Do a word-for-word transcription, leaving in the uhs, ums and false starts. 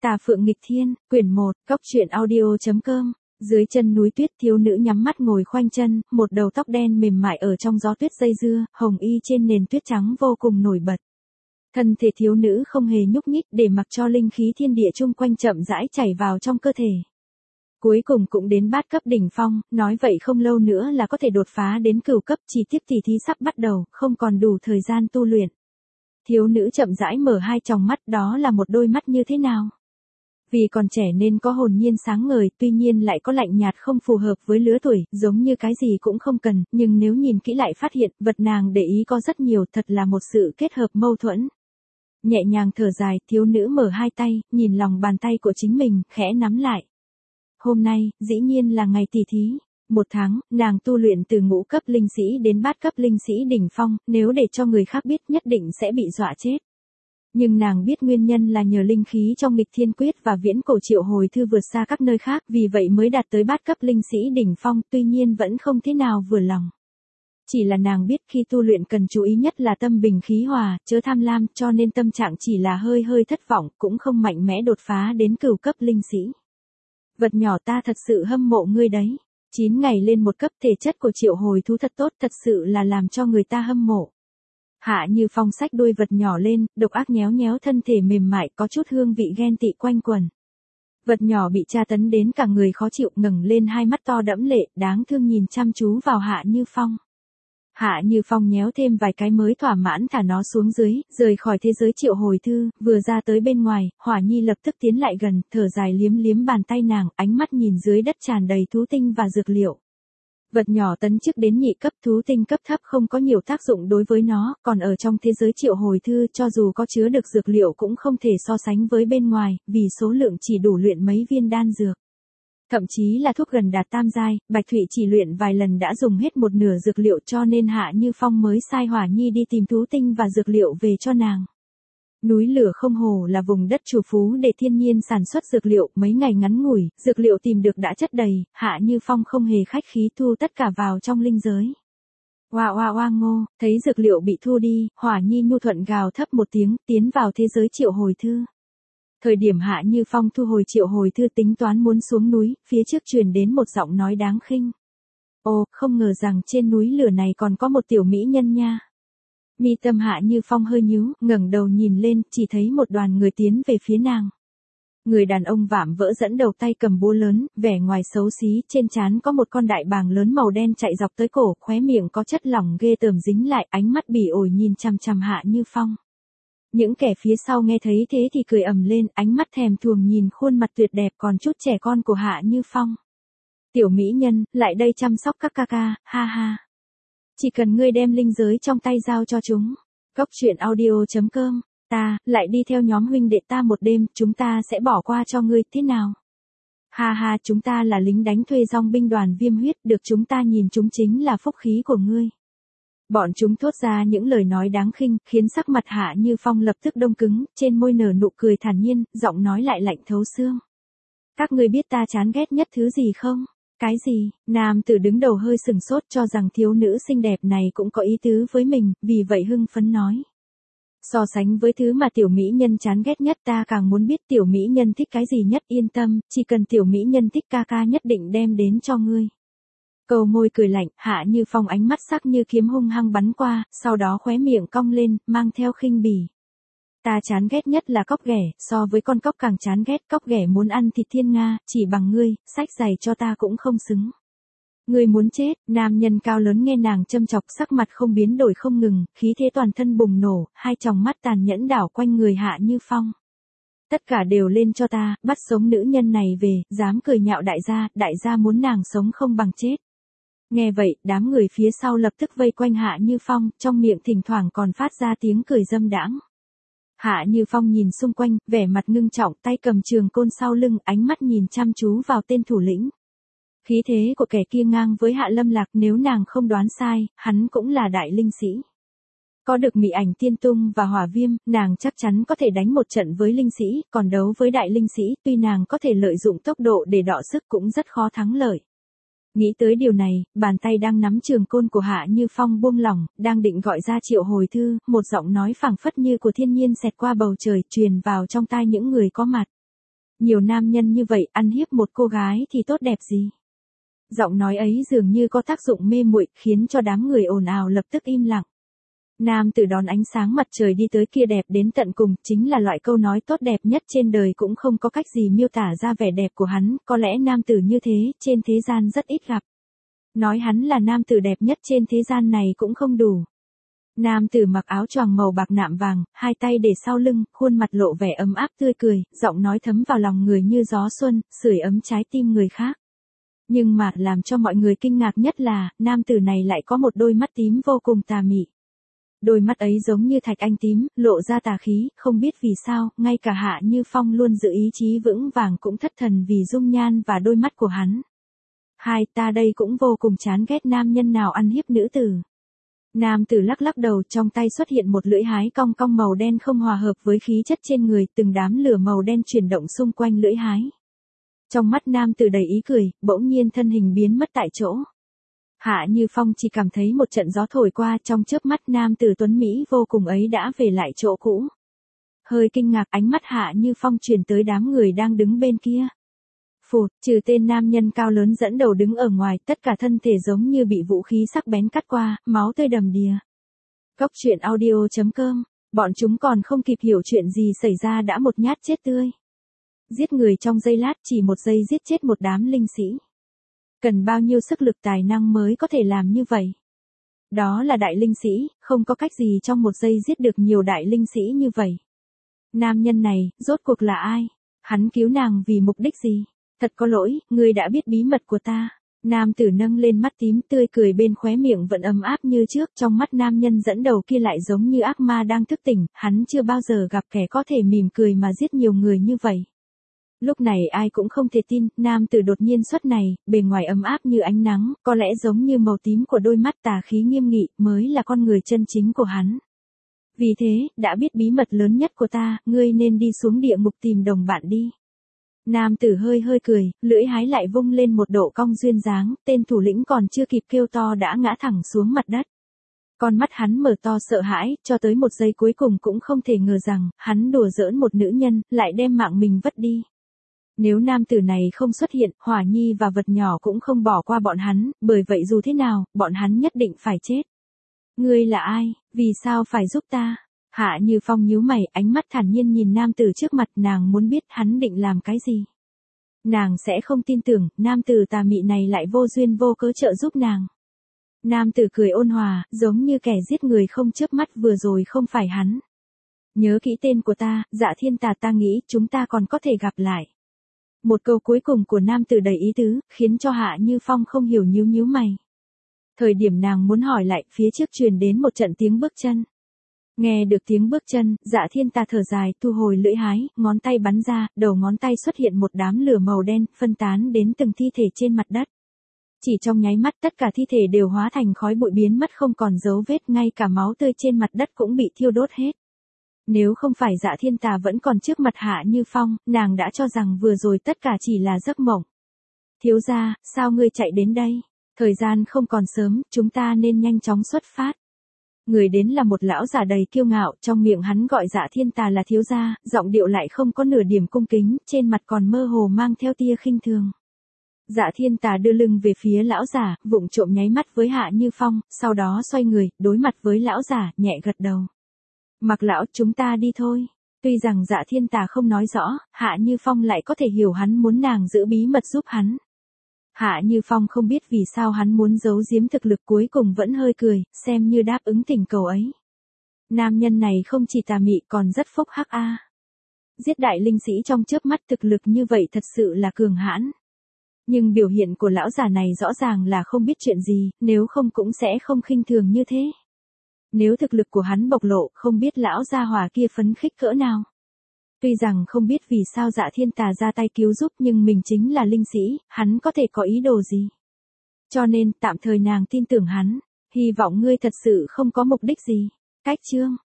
Tà Phượng Nghịch Thiên, quyển một, cốc truyện audio.com. Dưới chân núi tuyết, thiếu nữ nhắm mắt ngồi khoanh chân, một đầu tóc đen mềm mại ở trong gió tuyết dây dưa, hồng y trên nền tuyết trắng vô cùng nổi bật. Thân thể thiếu nữ không hề nhúc nhích, để mặc cho linh khí thiên địa chung quanh chậm rãi chảy vào trong cơ thể. Cuối cùng cũng đến bát cấp đỉnh phong, nói vậy không lâu nữa là có thể đột phá đến cửu cấp, chỉ tiếp tỷ thí sắp bắt đầu, không còn đủ thời gian tu luyện. Thiếu nữ chậm rãi mở hai tròng mắt, đó là một đôi mắt như thế nào? Vì còn trẻ nên có hồn nhiên sáng ngời, tuy nhiên lại có lạnh nhạt không phù hợp với lứa tuổi, giống như cái gì cũng không cần, nhưng nếu nhìn kỹ lại phát hiện, vật nàng để ý có rất nhiều, thật là một sự kết hợp mâu thuẫn. Nhẹ nhàng thở dài, thiếu nữ mở hai tay, nhìn lòng bàn tay của chính mình, khẽ nắm lại. Hôm nay, dĩ nhiên là ngày tỷ thí. Một tháng, nàng tu luyện từ ngũ cấp linh sĩ đến bát cấp linh sĩ đỉnh phong, nếu để cho người khác biết nhất định sẽ bị dọa chết. Nhưng nàng biết nguyên nhân là nhờ linh khí trong nghịch thiên quyết và viễn cổ triệu hồi thư vượt xa các nơi khác, vì vậy mới đạt tới bát cấp linh sĩ đỉnh phong, tuy nhiên vẫn không thế nào vừa lòng. Chỉ là nàng biết khi tu luyện cần chú ý nhất là tâm bình khí hòa, chớ tham lam, cho nên tâm trạng chỉ là hơi hơi thất vọng, cũng không mạnh mẽ đột phá đến cửu cấp linh sĩ. Vật nhỏ, ta thật sự hâm mộ ngươi đấy. chín ngày lên một cấp, thể chất của triệu hồi thú thật tốt, thật sự là làm cho người ta hâm mộ. Hạ Như Phong xách đuôi vật nhỏ lên, độc ác nhéo nhéo thân thể mềm mại, có chút hương vị ghen tị quanh quẩn. Vật nhỏ bị tra tấn đến cả người khó chịu, ngẩng lên hai mắt to đẫm lệ, đáng thương nhìn chăm chú vào Hạ Như Phong. Hạ Như Phong nhéo thêm vài cái mới thỏa mãn thả nó xuống dưới, rời khỏi thế giới triệu hồi thư, vừa ra tới bên ngoài, Hỏa Nhi lập tức tiến lại gần, thở dài liếm liếm bàn tay nàng, ánh mắt nhìn dưới đất tràn đầy thú tinh và dược liệu. Vật nhỏ tấn chức đến nhị cấp, thú tinh cấp thấp không có nhiều tác dụng đối với nó, còn ở trong thế giới triệu hồi thư cho dù có chứa được dược liệu cũng không thể so sánh với bên ngoài, vì số lượng chỉ đủ luyện mấy viên đan dược. Thậm chí là thuốc gần đạt tam giai, Bạch Thụy chỉ luyện vài lần đã dùng hết một nửa dược liệu, cho nên Hạ Như Phong mới sai Hỏa Nhi đi tìm thú tinh và dược liệu về cho nàng. Núi lửa không hồ là vùng đất chủ phú để thiên nhiên sản xuất dược liệu, mấy ngày ngắn ngủi, dược liệu tìm được đã chất đầy, Hạ Như Phong không hề khách khí thu tất cả vào trong linh giới. Oa oa oa ngô, thấy dược liệu bị thu đi, Hỏa Nhi nhu thuận gào thấp một tiếng, tiến vào thế giới triệu hồi thư. Thời điểm Hạ Như Phong thu hồi triệu hồi thư tính toán muốn xuống núi, phía trước truyền đến một giọng nói đáng khinh. Ồ, không ngờ rằng trên núi lửa này còn có một tiểu mỹ nhân nha. Mi tâm Hạ Như Phong hơi nhíu, ngẩng đầu nhìn lên, chỉ thấy một đoàn người tiến về phía nàng. Người đàn ông vạm vỡ dẫn đầu tay cầm búa lớn, vẻ ngoài xấu xí, trên trán có một con đại bàng lớn màu đen chạy dọc tới cổ, khóe miệng có chất lỏng ghê tởm dính lại, ánh mắt bỉ ổi nhìn chằm chằm Hạ Như Phong. Những kẻ phía sau nghe thấy thế thì cười ầm lên, ánh mắt thèm thuồng nhìn khuôn mặt tuyệt đẹp còn chút trẻ con của Hạ Như Phong. Tiểu mỹ nhân, lại đây chăm sóc các ca ca, ha ha. Chỉ cần ngươi đem linh giới trong tay giao cho chúng. Cốc truyện audio.com, ta, lại đi theo nhóm huynh đệ ta một đêm, chúng ta sẽ bỏ qua cho ngươi, thế nào? Ha ha, chúng ta là lính đánh thuê dòng binh đoàn Viêm Huyết, được chúng ta nhìn chúng chính là phúc khí của ngươi. Bọn chúng thốt ra những lời nói đáng khinh, khiến sắc mặt Hạ Như Phong lập tức đông cứng, trên môi nở nụ cười thản nhiên, giọng nói lại lạnh thấu xương. Các ngươi biết ta chán ghét nhất thứ gì không? Cái gì? Nam tử đứng đầu hơi sừng sốt, cho rằng thiếu nữ xinh đẹp này cũng có ý tứ với mình, vì vậy hưng phấn nói. So sánh với thứ mà tiểu mỹ nhân chán ghét nhất, ta càng muốn biết tiểu mỹ nhân thích cái gì nhất, yên tâm, chỉ cần tiểu mỹ nhân thích ca ca nhất định đem đến cho ngươi. Cầu môi cười lạnh, Hạ Như Phong ánh mắt sắc như kiếm hung hăng bắn qua, sau đó khóe miệng cong lên, mang theo khinh bỉ. Ta chán ghét nhất là cóc ghẻ, so với con cóc càng chán ghét, cóc ghẻ muốn ăn thịt thiên nga, chỉ bằng ngươi, xách giày cho ta cũng không xứng. Ngươi muốn chết, nam nhân cao lớn nghe nàng châm chọc, sắc mặt không biến đổi không ngừng, khí thế toàn thân bùng nổ, hai tròng mắt tàn nhẫn đảo quanh người Hạ Như Phong. Tất cả đều lên cho ta, bắt sống nữ nhân này về, dám cười nhạo đại gia, đại gia muốn nàng sống không bằng chết. Nghe vậy, đám người phía sau lập tức vây quanh Hạ Như Phong, trong miệng thỉnh thoảng còn phát ra tiếng cười dâm đãng. Hạ Như Phong nhìn xung quanh, vẻ mặt ngưng trọng, tay cầm trường côn sau lưng, ánh mắt nhìn chăm chú vào tên thủ lĩnh. Khí thế của kẻ kia ngang với Hạ Lâm Lạc, nếu nàng không đoán sai, hắn cũng là đại linh sĩ. Có được Mị Ảnh Tiên Tung và Hỏa Viêm, nàng chắc chắn có thể đánh một trận với linh sĩ, còn đấu với đại linh sĩ, tuy nàng có thể lợi dụng tốc độ để đọ sức cũng rất khó thắng lợi. Nghĩ tới điều này, bàn tay đang nắm trường côn của Hạ Như Phong buông lỏng, đang định gọi ra triệu hồi thư, một giọng nói phảng phất như của thiên nhiên xẹt qua bầu trời, truyền vào trong tai những người có mặt. Nhiều nam nhân như vậy ăn hiếp một cô gái thì tốt đẹp gì? Giọng nói ấy dường như có tác dụng mê muội, khiến cho đám người ồn ào lập tức im lặng. Nam tử đón ánh sáng mặt trời đi tới kia đẹp đến tận cùng, chính là loại câu nói tốt đẹp nhất trên đời, cũng không có cách gì miêu tả ra vẻ đẹp của hắn, có lẽ nam tử như thế, trên thế gian rất ít gặp. Nói hắn là nam tử đẹp nhất trên thế gian này cũng không đủ. Nam tử mặc áo choàng màu bạc nạm vàng, hai tay để sau lưng, khuôn mặt lộ vẻ ấm áp tươi cười, giọng nói thấm vào lòng người như gió xuân, sưởi ấm trái tim người khác. Nhưng mà, làm cho mọi người kinh ngạc nhất là, nam tử này lại có một đôi mắt tím vô cùng tà mị. Đôi mắt ấy giống như thạch anh tím, lộ ra tà khí, không biết vì sao, ngay cả Hạ Như Phong luôn giữ ý chí vững vàng cũng thất thần vì dung nhan và đôi mắt của hắn. Hai, ta đây cũng vô cùng chán ghét nam nhân nào ăn hiếp nữ tử. Nam tử lắc lắc đầu, trong tay xuất hiện một lưỡi hái cong cong màu đen không hòa hợp với khí chất trên người, từng đám lửa màu đen chuyển động xung quanh lưỡi hái. Trong mắt nam tử đầy ý cười, bỗng nhiên thân hình biến mất tại chỗ. Hạ Như Phong chỉ cảm thấy một trận gió thổi qua, trong chớp mắt nam tử tuấn Mỹ vô cùng ấy đã về lại chỗ cũ. Hơi kinh ngạc, ánh mắt Hạ Như Phong chuyển tới đám người đang đứng bên kia. Phụt, trừ tên nam nhân cao lớn dẫn đầu đứng ở ngoài, tất cả thân thể giống như bị vũ khí sắc bén cắt qua, máu tươi đầm đìa. Cốc truyện audio chấm com, bọn chúng còn không kịp hiểu chuyện gì xảy ra đã một nhát chết tươi. Giết người trong giây lát, chỉ một giây giết chết một đám linh sĩ. Cần bao nhiêu sức lực tài năng mới có thể làm như vậy? Đó là đại linh sĩ, không có cách gì trong một giây giết được nhiều đại linh sĩ như vậy. Nam nhân này, rốt cuộc là ai? Hắn cứu nàng vì mục đích gì? Thật có lỗi, ngươi đã biết bí mật của ta. Nam tử nâng lên mắt tím, tươi cười bên khóe miệng vẫn ấm áp như trước, trong mắt nam nhân dẫn đầu kia lại giống như ác ma đang thức tỉnh, hắn chưa bao giờ gặp kẻ có thể mỉm cười mà giết nhiều người như vậy. Lúc này ai cũng không thể tin, nam tử đột nhiên xuất này, bề ngoài ấm áp như ánh nắng, có lẽ giống như màu tím của đôi mắt tà khí nghiêm nghị, mới là con người chân chính của hắn. Vì thế, đã biết bí mật lớn nhất của ta, ngươi nên đi xuống địa ngục tìm đồng bạn đi. Nam tử hơi hơi cười, lưỡi hái lại vung lên một độ cong duyên dáng, tên thủ lĩnh còn chưa kịp kêu to đã ngã thẳng xuống mặt đất. Con mắt hắn mở to sợ hãi, cho tới một giây cuối cùng cũng không thể ngờ rằng, hắn đùa giỡn một nữ nhân, lại đem mạng mình vất đi. Nếu nam tử này không xuất hiện, Hỏa Nhi và vật nhỏ cũng không bỏ qua bọn hắn, bởi vậy dù thế nào, bọn hắn nhất định phải chết. Ngươi là ai, vì sao phải giúp ta? Hạ Như Phong nhíu mày, ánh mắt thản nhiên nhìn nam tử trước mặt, nàng muốn biết hắn định làm cái gì. Nàng sẽ không tin tưởng, nam tử tà mị này lại vô duyên vô cớ trợ giúp nàng. Nam tử cười ôn hòa, giống như kẻ giết người không chớp mắt vừa rồi không phải hắn. Nhớ kỹ tên của ta, Dạ Thiên Tà, ta nghĩ chúng ta còn có thể gặp lại. Một câu cuối cùng của nam tử đầy ý tứ, khiến cho Hạ Như Phong không hiểu, nhíu nhíu mày. Thời điểm nàng muốn hỏi lại, phía trước truyền đến một trận tiếng bước chân. Nghe được tiếng bước chân, Dạ Thiên Tà thở dài, thu hồi lưỡi hái, ngón tay bắn ra, đầu ngón tay xuất hiện một đám lửa màu đen, phân tán đến từng thi thể trên mặt đất. Chỉ trong nháy mắt tất cả thi thể đều hóa thành khói bụi biến mất không còn dấu vết, ngay cả máu tươi trên mặt đất cũng bị thiêu đốt hết. Nếu không phải Dạ Thiên Tà vẫn còn trước mặt Hạ Như Phong, nàng đã cho rằng vừa rồi tất cả chỉ là giấc mộng. Thiếu gia, sao ngươi chạy đến đây? Thời gian không còn sớm, chúng ta nên nhanh chóng xuất phát. Người đến là một lão già đầy kiêu ngạo, trong miệng hắn gọi Dạ Thiên Tà là thiếu gia, giọng điệu lại không có nửa điểm cung kính, trên mặt còn mơ hồ mang theo tia khinh thường. Dạ Thiên Tà đưa lưng về phía lão giả, vụng trộm nháy mắt với Hạ Như Phong, sau đó xoay người, đối mặt với lão giả, nhẹ gật đầu. Mặc lão, chúng ta đi thôi. Tuy rằng Dạ Thiên Tà không nói rõ, Hạ Như Phong lại có thể hiểu hắn muốn nàng giữ bí mật giúp hắn. Hạ Như Phong không biết vì sao hắn muốn giấu giếm thực lực, cuối cùng vẫn hơi cười, xem như đáp ứng tình cầu ấy. Nam nhân này không chỉ tà mị còn rất phúc hắc a. Giết đại linh sĩ trong chớp mắt, thực lực như vậy thật sự là cường hãn. Nhưng biểu hiện của lão già này rõ ràng là không biết chuyện gì, nếu không cũng sẽ không khinh thường như thế. Nếu thực lực của hắn bộc lộ, không biết lão gia hỏa kia phấn khích cỡ nào. Tuy rằng không biết vì sao Dạ Thiên Tà ra tay cứu giúp, nhưng mình chính là linh sĩ, hắn có thể có ý đồ gì. Cho nên, tạm thời nàng tin tưởng hắn, hy vọng ngươi thật sự không có mục đích gì. Cách chương